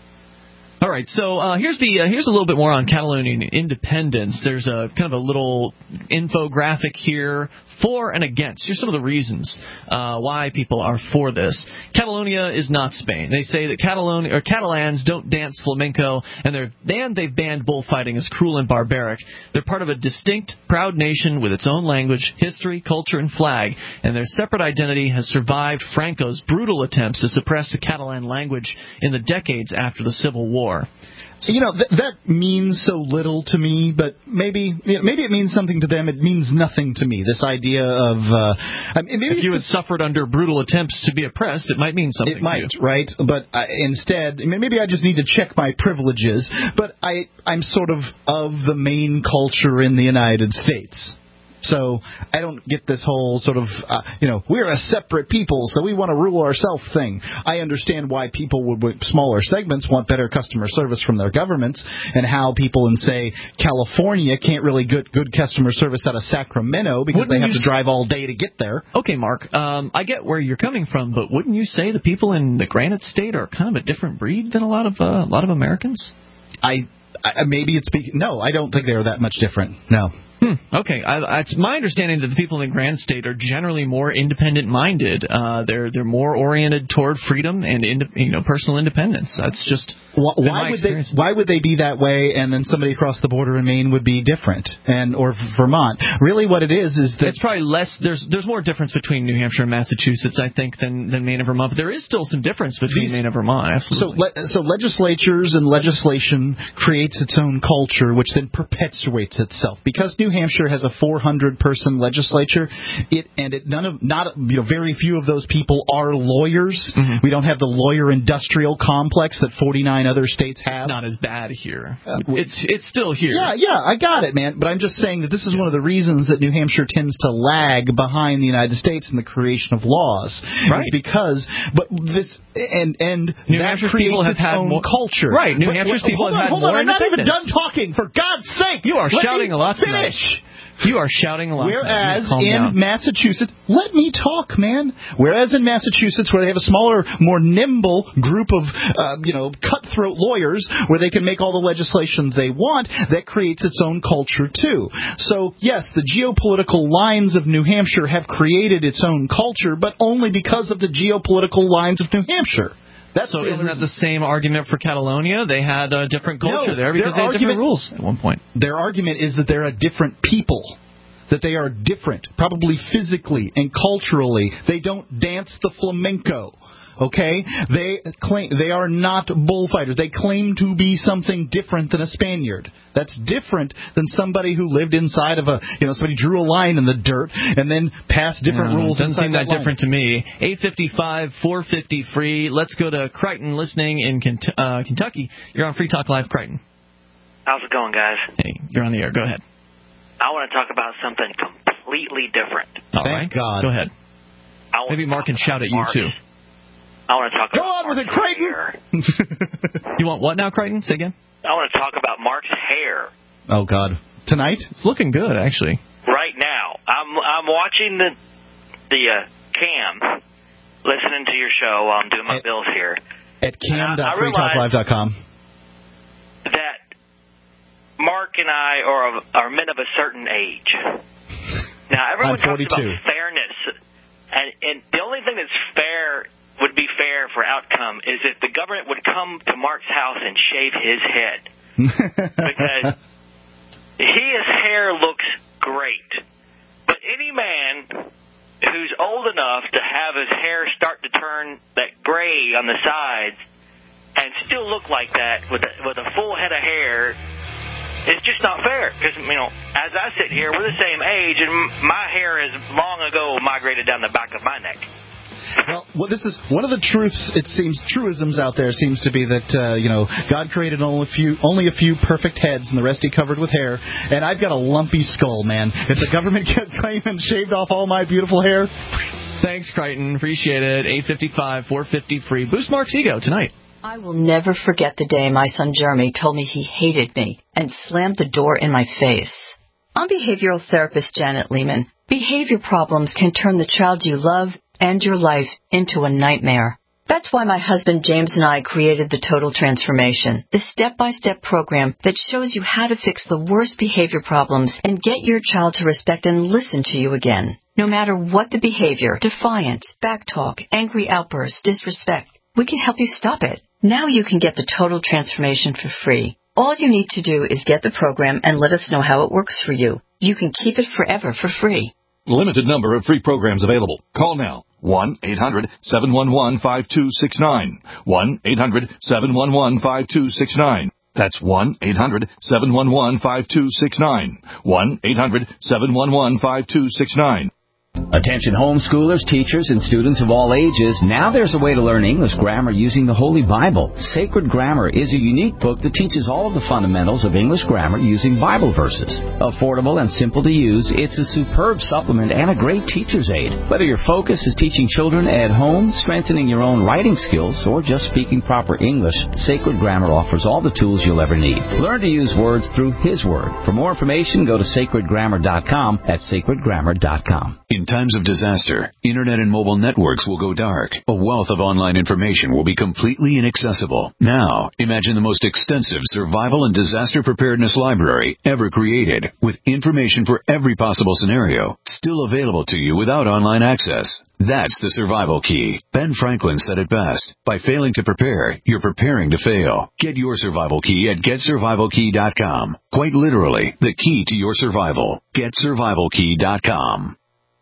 All right, so uh, here's the uh, here's a little bit more on Catalonian independence. There's a kind of a little infographic here for and against. Here's some of the reasons uh, why people are for this. Catalonia is not Spain. They say that Catalonia or Catalans don't dance flamenco, and they're and they've banned bullfighting as cruel and barbaric. They're part of a distinct, proud nation with its own language, history, culture, and flag, and their separate identity has survived Franco's brutal attempts to suppress the Catalan language in the decades after the Civil War. You know, th- that means so little to me, but maybe you know, maybe it means something to them. It means nothing to me, this idea of... Uh, I mean, maybe if you had suffered under brutal attempts to be oppressed, it might mean something It might, to you. right? But I, instead, I mean, maybe I just need to check my privileges, but I, I'm sort of of the main culture in the United States. So I don't get this whole sort of, uh, you know, we're a separate people, so we want to rule ourselves thing. I understand why people would, with smaller segments, want better customer service from their governments, and how people in, say, California can't really get good customer service out of Sacramento because wouldn't they have to s- drive all day to get there. Okay, Mark, um, I get where you're coming from, but wouldn't you say the people in the Granite State are kind of a different breed than a lot of uh, a lot of Americans? I, I maybe it's be- no, I don't think they're that much different. No. Hmm. Okay, I, it's my understanding that the people in the Grand State are generally more independent-minded. Uh, they're they're more oriented toward freedom and ind- you know personal independence. That's just why, why would they why would they be that way? And then somebody across the border in Maine would be different, and or Vermont. Really, what it is is that it's probably less. There's there's more difference between New Hampshire and Massachusetts, I think, than than Maine and Vermont. But there is still some difference between these, Maine and Vermont. Absolutely. So le- so legislatures and legislation creates its own culture, which then perpetuates itself because New Hampshire has a four hundred person legislature. It and it none of not you know very few of those people are lawyers. Mm-hmm. We don't have the lawyer industrial complex that forty-nine other states have. It's not as bad here. Uh, it's it's still here. Yeah, yeah, I got it, man. But I'm just saying that this is one of the reasons that New Hampshire tends to lag behind the United States in the creation of laws. Right. It's because but this and and New that Hampshire creates people have its had own more culture. Right. New but, Hampshire's wait, people hold have on, had hold more on. I'm not even independence. done talking. For God's sake, you are Let shouting a lot finish. tonight. You are shouting a lot. Whereas in down. Massachusetts, let me talk, man. Whereas in Massachusetts, where they have a smaller, more nimble group of, uh, you know, cutthroat lawyers, where they can make all the legislation they want, that creates its own culture too. So yes, the geopolitical lines of New Hampshire have created its own culture, but only because of the geopolitical lines of New Hampshire. That's so isn't that the same argument for Catalonia? They had a different culture no, there because they had different rules at one point. Their argument is that they're a different people, that they are different, probably physically and culturally. They don't dance the flamenco. Okay, they claim they are not bullfighters. They claim to be something different than a Spaniard. That's different than somebody who lived inside of a, you know, somebody drew a line in the dirt and then passed different yeah, rules. Doesn't inside seem that, that different to me. eight fifty-five, four fifty free. Let's go to Crichton, listening in Kent- uh, Kentucky. You're on Free Talk Live, Crichton. How's it going, guys? Hey, you're on the air. Go ahead. I want to talk about something completely different. All Thank right. God. Go ahead. Maybe Mark can shout at you Mark's. too. I want to talk Go about on with it, Crichton. You want what now, Crichton? Say again. I want to talk about Mark's hair. Oh God, tonight? It's looking good, actually. Right now, I'm I'm watching the the uh, cam, listening to your show while I'm doing my at, bills here. At cam dot free talk live dot com. That Mark and I are are men of a certain age. Now everyone I'm forty-two. talks about fairness, and and the only thing that's fair. Would be fair for outcome is if the government would come to Mark's house and shave his head. Because his hair looks great. But any man who's old enough to have his hair start to turn that gray on the sides and still look like that with a, with a full head of hair, it's just not fair. Because, you know, as I sit here, we're the same age, and my hair has long ago migrated down the back of my neck. Well, well, this is one of the truths. It seems truisms out there seems to be that uh, you know God created only a few only a few perfect heads, and the rest He covered with hair. And I've got a lumpy skull, man. If the government came and shaved off all my beautiful hair. Thanks, Crichton. Appreciate it. eight fifty-five, four fifty free. Boost Mark's ego tonight. I will never forget the day my son Jeremy told me he hated me and slammed the door in my face. I'm behavioral therapist Janet Lehman. Behavior problems can turn the child you love and your life into a nightmare. That's why my husband James and I created the Total Transformation, the step-by-step program that shows you how to fix the worst behavior problems and get your child to respect and listen to you again. No matter what the behavior, defiance, backtalk, angry outbursts, disrespect, we can help you stop it. Now you can get the Total Transformation for free. All you need to do is get the program and let us know how it works for you. You can keep it forever for free. Limited number of free programs available. Call now. one eight hundred seven one one five two six nine. one eight hundred seven one one five two six nine. That's one eight hundred seven one one five two six nine. one eight hundred seven one one five two six nine. Attention homeschoolers, teachers, and students of all ages, now there's a way to learn English grammar using the Holy Bible. Sacred Grammar is a unique book that teaches all of the fundamentals of English grammar using Bible verses. Affordable and simple to use, it's a superb supplement and a great teacher's aid. Whether your focus is teaching children at home, strengthening your own writing skills, or just speaking proper English, Sacred Grammar offers all the tools you'll ever need. Learn to use words through His Word. For more information, go to sacred grammar dot com. That's sacred grammar dot com. In times of disaster, internet and mobile networks will go dark. A wealth of online information will be completely inaccessible. Now, imagine the most extensive survival and disaster preparedness library ever created, with information for every possible scenario, still available to you without online access. That's the survival key. Ben Franklin said it best. By failing to prepare, you're preparing to fail. Get your survival key at get survival key dot com. Quite literally, the key to your survival. get survival key dot com.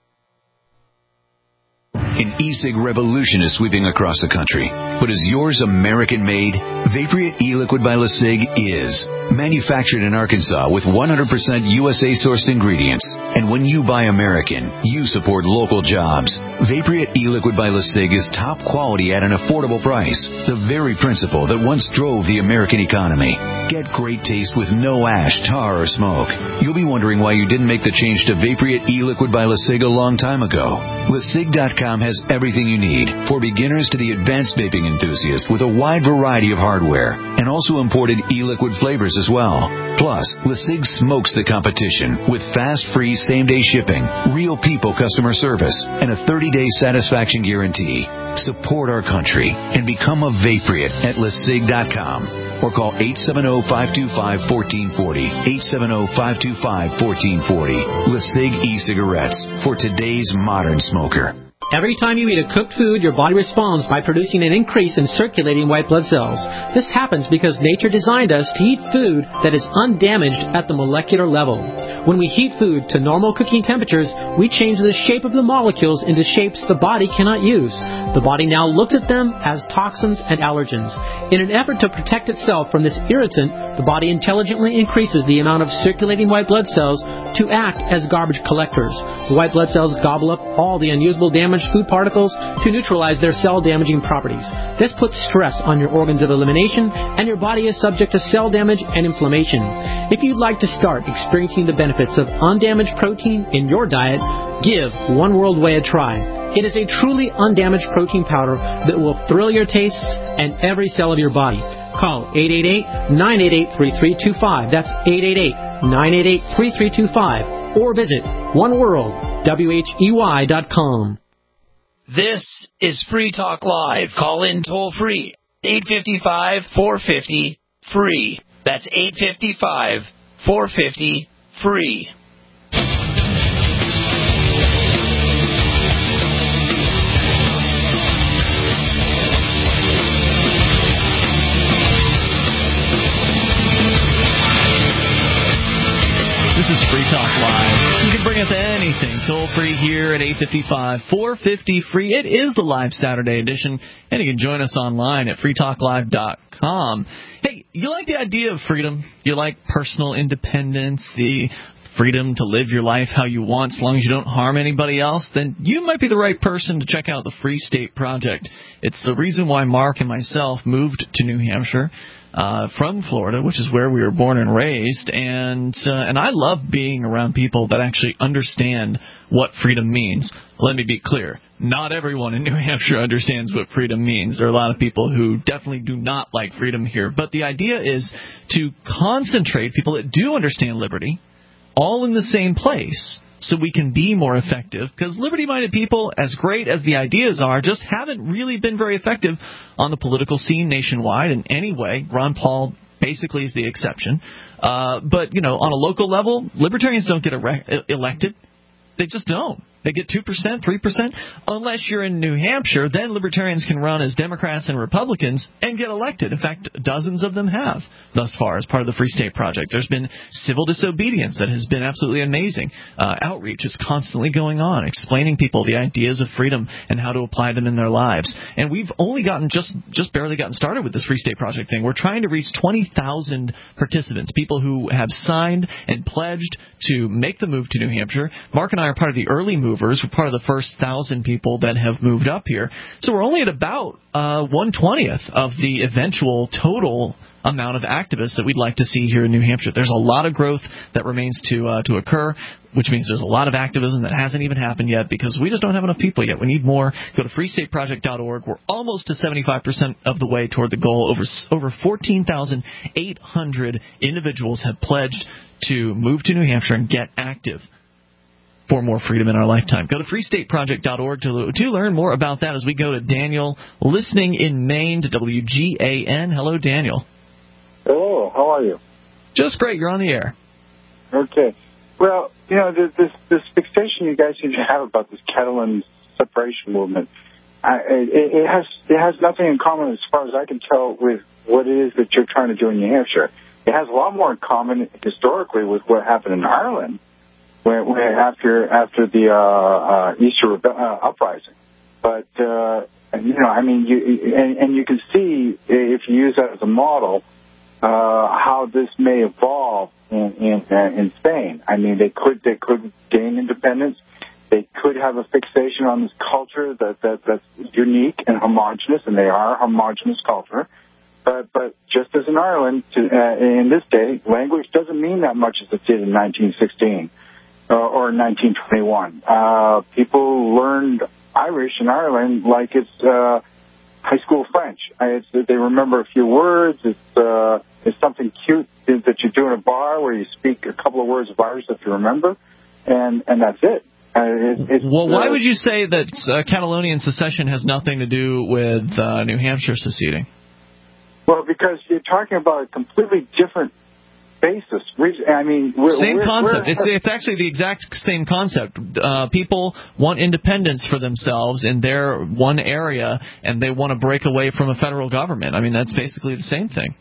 An e-cig revolution is sweeping across the country. But is yours American-made? Vaporeat e-liquid by LeSig is. Manufactured in Arkansas with one hundred percent U S A-sourced ingredients. And when you buy American, you support local jobs. Vaporeat e-liquid by LeSig is top quality at an affordable price. The very principle that once drove the American economy. Get great taste with no ash, tar, or smoke. You'll be wondering why you didn't make the change to Vaporeat e-liquid by LeSig a long time ago. LeSig dot com has everything you need, for beginners to the advanced vaping enthusiast, with a wide variety of hardware, and also imported e-liquid flavors as well. Plus, LeSig smokes the competition with fast, free, same-day shipping, real people customer service, and a thirty-day satisfaction guarantee. Support our country and become a Vaporeat at LeSig dot com, or call eight seven zero, five two five, one four zero zero, eight seven zero, five two five, one four zero zero. LeSig e-cigarettes for today's modern smoker. Every time you eat a cooked food, your body responds by producing an increase in circulating white blood cells. This happens because nature designed us to eat food that is undamaged at the molecular level. When we heat food to normal cooking temperatures, we change the shape of the molecules into shapes the body cannot use. The body now looks at them as toxins and allergens. In an effort to protect itself from this irritant, the body intelligently increases the amount of circulating white blood cells to act as garbage collectors. The white blood cells gobble up all the unusable damaged food particles to neutralize their cell-damaging properties. This puts stress on your organs of elimination, and your body is subject to cell damage and inflammation. If you'd like to start experiencing the benefits of undamaged protein in your diet, give One World Whey a try. It is a truly undamaged protein powder that will thrill your tastes and every cell of your body. Call eight eight eight, nine eight eight, three three two five. That's eight eight eight, nine eight eight, three three two five. Or visit one world whey dot com. This is Free Talk Live. Call in toll free. eight five five, four five zero, free. That's eight five five, four five zero, free. This is Free Talk Live. You can bring us anything toll free here at eight five five, four five zero, free. It is the live Saturday edition, and you can join us online at free talk live dot com. Hey, you like the idea of freedom? You like personal independence, the freedom to live your life how you want as long as you don't harm anybody else? Then you might be the right person to check out the Free State Project. It's the reason why Mark and myself moved to New Hampshire. Uh, from Florida, which is where we were born and raised, and uh, and I love being around people that actually understand what freedom means. Let me be clear. Not everyone in New Hampshire understands what freedom means. There are a lot of people who definitely do not like freedom here. But the idea is to concentrate people that do understand liberty all in the same place, so we can be more effective, because liberty-minded people, as great as the ideas are, just haven't really been very effective on the political scene nationwide in any way. Ron Paul basically is the exception. Uh, but, you know, on a local level, libertarians don't get ere- elected. They just don't. They get two percent, three percent. Unless you're in New Hampshire, then libertarians can run as Democrats and Republicans and get elected. In fact, dozens of them have thus far as part of the Free State Project. There's been civil disobedience that has been absolutely amazing. Uh, outreach is constantly going on, explaining people the ideas of freedom and how to apply them in their lives. And we've only gotten just, just barely gotten started with this Free State Project thing. We're trying to reach twenty thousand participants, people who have signed and pledged to make the move to New Hampshire. Mark and I are part of the early move. We're part of the first thousand people that have moved up here. So we're only at about uh, one twentieth of the eventual total amount of activists that we'd like to see here in New Hampshire. There's a lot of growth that remains to uh, to occur, which means there's a lot of activism that hasn't even happened yet because we just don't have enough people yet. We need more. Go to free state project dot org. We're almost to seventy-five percent of the way toward the goal. Over over fourteen thousand eight hundred individuals have pledged to move to New Hampshire and get active. for more freedom in our lifetime. Go to free state project dot org to, to learn more about that as we go to Daniel, listening in Maine to W G A N. Hello, Daniel. Hello, how are you? Just great. You're on the air. Okay. Well, you know, this this, this fixation you guys seem to have about this Catalan separation movement, I, it, it has it has nothing in common, as far as I can tell, with what it is that you're trying to do in New Hampshire. It has a lot more in common historically with what happened in Ireland, where, where after after the uh, uh, Easter Rebe- uh, uprising. But uh, you know, I mean, you and, and you can see if you use that as a model uh, how this may evolve in in, uh, in Spain. I mean, they could they could gain independence. They could have a fixation on this culture that, that that's unique and homogenous, and they are a homogenous culture. But but just as in Ireland, to, uh, in this day, language doesn't mean that much as it did in nineteen sixteen uh, or nineteen twenty-one. Uh, people learned Irish in Ireland like it's uh, high school French. I, it's, they remember a few words. It's uh, it's something cute that you do in a bar where you speak a couple of words of Irish that you remember, and and that's it. Uh, it it's, well, why uh, would you say that uh, Catalonian secession has nothing to do with uh, New Hampshire seceding? Well, because you're talking about a completely different basis. I mean, we're, same we're, concept. We're, it's it's actually the exact same concept. Uh, people want independence for themselves in their one area, and they want to break away from a federal government. I mean, that's basically the same thing.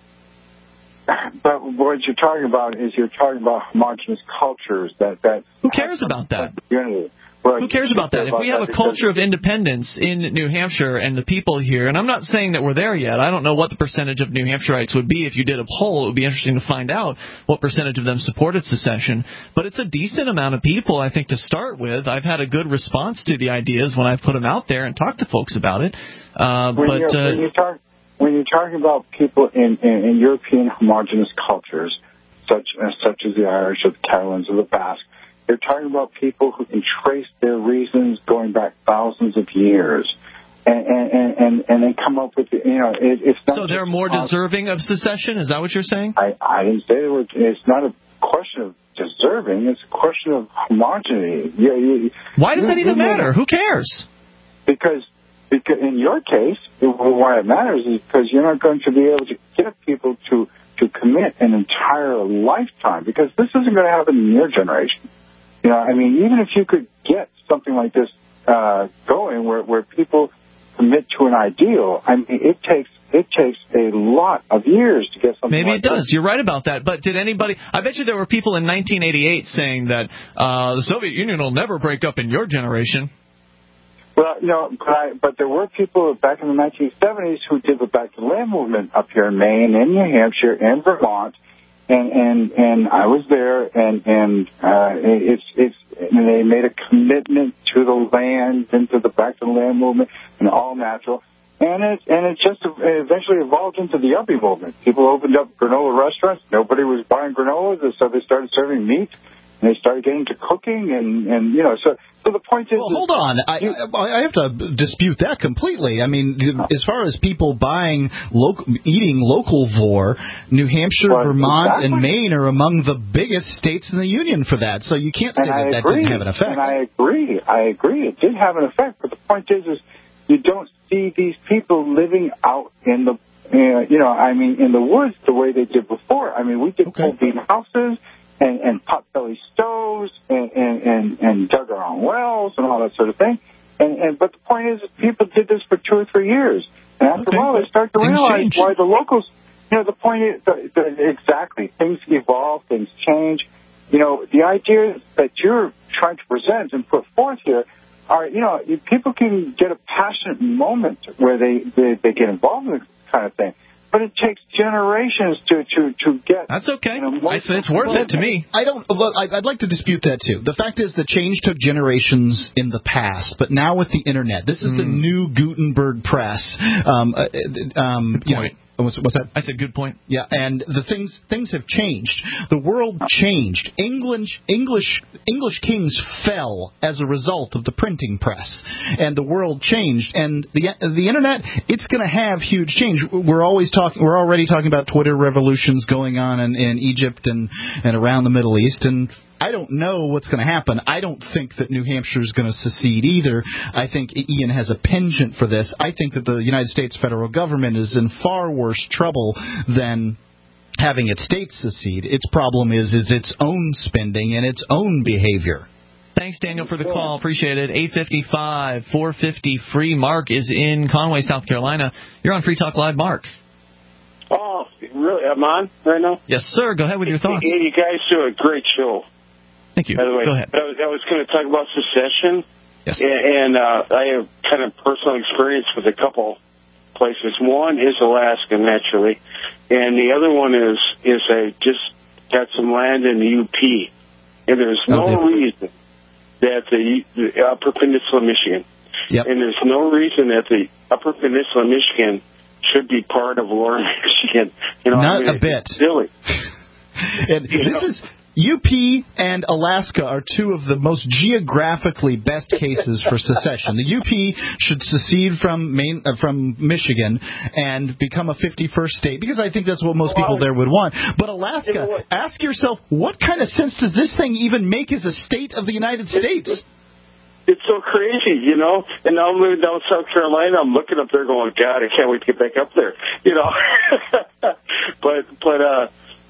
But what you're talking about is you're talking about homogenous cultures. That that who cares about that? Unity. Well, Who cares about that? If we have a culture of independence in New Hampshire and the people here, and I'm not saying that we're there yet. I don't know what the percentage of New Hampshireites would be. If you did a poll, it would be interesting to find out what percentage of them supported secession. But it's a decent amount of people, I think, to start with. I've had a good response to the ideas when I've put them out there and talked to folks about it. Uh, when but you're, uh, when, you talk, when you're talking about people in, in, in European homogenous cultures, such as, such as the Irish or the Catalans or the Basque, they're talking about people who can trace their reasons going back thousands of years, and and and, and they come up with, you know, it, it's not. So they're more deserving of secession. Is that what you're saying? I I didn't say it was, it's not a question of deserving. It's a question of homogeneity. You, you, why does you, that even you matter? Who cares? Because because in your case, why it matters is because you're not going to be able to get people to to commit an entire lifetime, because this isn't going to happen in your generation. You know, I mean, even if you could get something like this uh, going, where where people commit to an ideal, I mean, it takes it takes a lot of years to get something. Maybe like it does. This. You're right about that. But did anybody? I bet you there were people in nineteen eighty-eight saying that uh, the Soviet Union will never break up in your generation. Well, you know, but, I, but there were people back in the nineteen seventies who did the Back to the Land movement up here in Maine, in New Hampshire, and Vermont. And, and and I was there, and and uh, it's it's and they made a commitment to the land and to the Back to the Land movement and all natural, and it and it just eventually evolved into the Yuppie movement. People opened up granola restaurants. Nobody was buying granola, so they started serving meat, and they started getting to cooking, and and you know so. So the point is, well, hold on. I, I I have to dispute that completely. I mean, as far as people buying local, eating localvore, New Hampshire, well, Vermont, exactly. and Maine are among the biggest states in the union for that. So you can't say and that that agree. didn't have an effect. And I agree. I agree. It did have an effect. But the point is, is you don't see these people living out in the, uh, you know, I mean, in the woods the way they did before. I mean, we did okay. bean houses. And, and pot-belly stoves, and, and, and, and dug our own wells, and all that sort of thing. And, and but the point is, people did this for two or three years, and after okay. a while, they start to things realize change. why the locals. You know, the point is the, the, exactly things evolve, things change. You know, the ideas that you're trying to present and put forth here are, you know, people can get a passionate moment where they they, they get involved in this kind of thing. But it takes generations to, to, to get. That's okay. You know, it's, it's worth it to me. I don't. Look, I'd like to dispute that too. The fact is, the change took generations in the past, but now with the internet, this is mm. the new Gutenberg press. Um, uh, um, you know, What's, what's that? I said good point. Yeah, and the things things have changed. The world changed. English English English kings fell as a result of the printing press, and the world changed. And the the internet, it's going to have huge change. We're always talking. We're already talking about Twitter revolutions going on in, in Egypt and and around the Middle East, and I don't know what's going to happen. I don't think that New Hampshire is going to secede either. I think Ian has a penchant for this. I think that the United States federal government is in far worse trouble than having its states secede. Its problem is is its own spending and its own behavior. Thanks, Daniel, for the call. Appreciate it. eight five five, four five zero, free. Mark is in Conway, South Carolina. You're on Free Talk Live, Mark. Oh, really? Am I on right now? Yes, sir. Go ahead with your thoughts. Hey, you guys do a great show. Thank you. By the way, go ahead. I was, I was going to talk about secession. Yes. And, and uh, I have kind of personal experience with a couple places. One is Alaska, naturally, and the other one is is I just got some land in the U P, and there's no oh, reason that the, the Upper Peninsula, Michigan, yep. and there's no reason that the Upper Peninsula, Michigan, should be part of Lower Michigan. You know, Not I mean, a bit. It's silly. And this know? is. U P and Alaska are two of the most geographically best cases for secession. The U P should secede from Maine, uh, from Michigan and become a fifty-first state, because I think that's what most people there would want. But Alaska, ask yourself, what kind of sense does this thing even make as a state of the United States? It's so crazy, you know. And now I'm living down in South Carolina. I'm looking up there going, God, I can't wait to get back up there, you know. but, but, uh,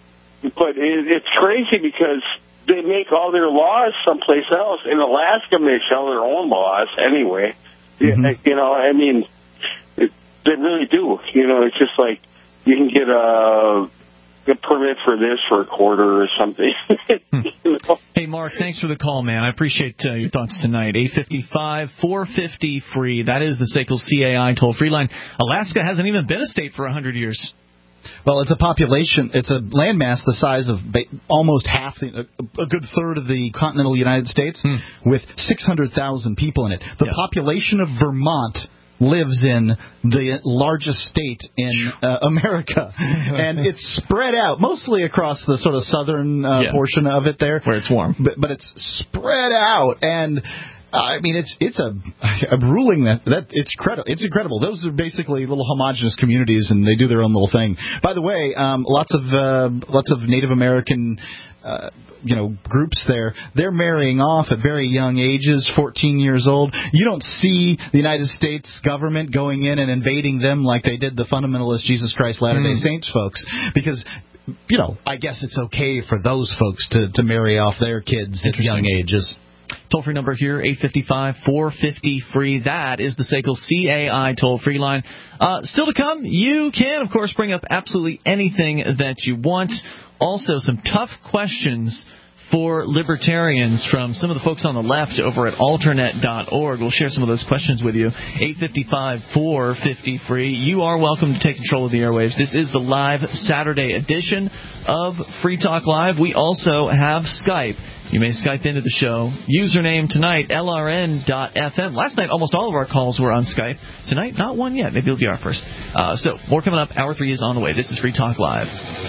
But it's crazy because they make all their laws someplace else, and Alaska makes all their own laws anyway. Mm-hmm. You know, I mean, it, they really do. You know, it's just like you can get a, a permit for this for a quarter or something. Hmm. You know? Hey, Mark, thanks for the call, man. I appreciate uh, your thoughts tonight. eight five five, four five zero, free. That is the S A C L C A I toll-free line. Alaska hasn't even been a state for one hundred years. Well, it's a population, it's a landmass the size of almost half, the, a good third of the continental United States, hmm. with six hundred thousand people in it. The yeah. population of Vermont lives in the largest state in uh, America, and it's spread out mostly across the sort of southern uh, yeah. portion of it there, where it's warm. But, but it's spread out, and I mean, it's it's a, a ruling that, that it's credi- It's incredible. Those are basically little homogenous communities, and they do their own little thing. By the way, um, lots of uh, lots of Native American, uh, you know, groups there. They're marrying off at very young ages, fourteen years old. You don't see the United States government going in and invading them like they did the fundamentalist Jesus Christ Latter-day mm. Saints folks, because, you know, I guess it's okay for those folks to, to marry off their kids at young ages. Toll-free number here, eight five five, four five zero, free. That is the S A C L C A I toll-free line. Uh, still to come, you can, of course, bring up absolutely anything that you want. Also, some tough questions for libertarians from some of the folks on the left over at alternet dot org. We'll share some of those questions with you. eight five five, four five zero, free. You are welcome to take control of the airwaves. This is the live Saturday edition of Free Talk Live. We also have Skype. You may Skype into the show. Username tonight, L R N dot F M. Last night, almost all of our calls were on Skype. Tonight, not one yet. Maybe it'll be our first. Uh, so, more coming up. Hour three is on the way. This is Free Talk Live.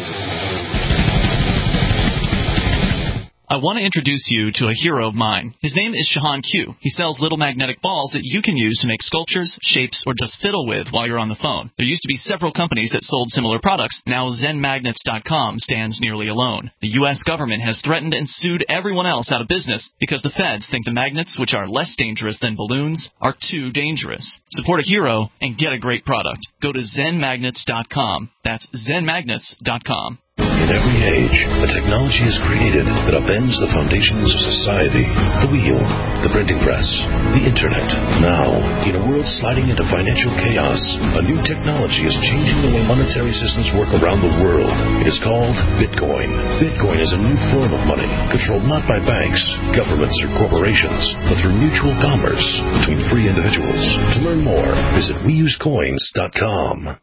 I want to introduce you to a hero of mine. His name is Shahan Q. He sells little magnetic balls that you can use to make sculptures, shapes, or just fiddle with while you're on the phone. There used to be several companies that sold similar products. Now Zen Magnets dot com stands nearly alone. The U S government has threatened and sued everyone else out of business because the feds think the magnets, which are less dangerous than balloons, are too dangerous. Support a hero and get a great product. Go to Zen Magnets dot com. That's Zen Magnets dot com. In every age, a technology is created that upends the foundations of society. The wheel, the printing press, the internet. Now, in a world sliding into financial chaos, a new technology is changing the way monetary systems work around the world. It is called Bitcoin. Bitcoin is a new form of money, controlled not by banks, governments, or corporations, but through mutual commerce between free individuals. To learn more, visit we use coins dot com.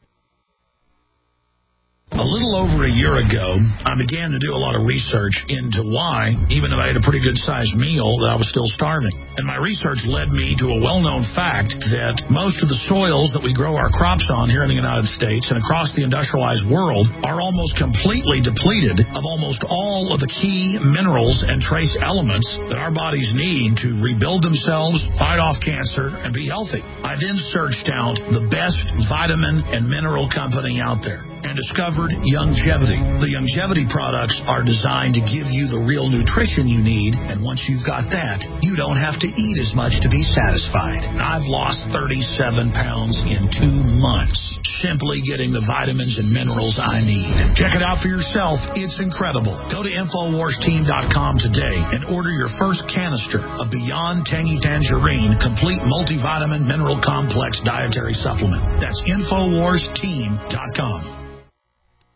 A little over a year ago, I began to do a lot of research into why, even though I had a pretty good-sized meal, that I was still starving. And my research led me to a well-known fact that most of the soils that we grow our crops on here in the United States and across the industrialized world are almost completely depleted of almost all of the key minerals and trace elements that our bodies need to rebuild themselves, fight off cancer, and be healthy. I then searched out the best vitamin and mineral company out there. and discovered Youngevity. The Youngevity products are designed to give you the real nutrition you need, and once you've got that, you don't have to eat as much to be satisfied. I've lost thirty-seven pounds in two months, simply getting the vitamins and minerals I need. Check it out for yourself. It's incredible. Go to Infowars Team dot com today and order your first canister of Beyond Tangy Tangerine Complete Multivitamin Mineral Complex Dietary Supplement. That's Infowars Team dot com.